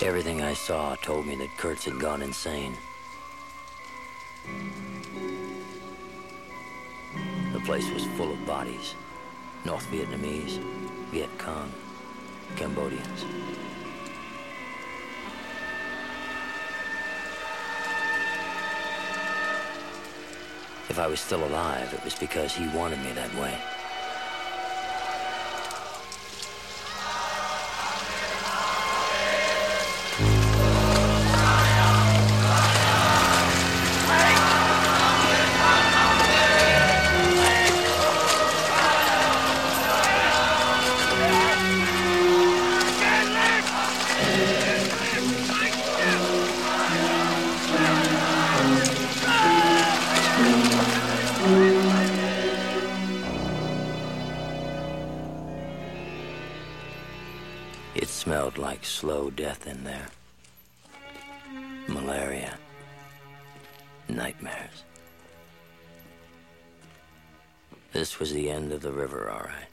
Everything I saw told me that Kurtz had gone insane. The place was full of bodies. North Vietnamese, Viet Cong, Cambodians. If I was still alive, it was because he wanted me that way. It smelled like slow death in there. Malaria. Nightmares. This was the end of the river, all right.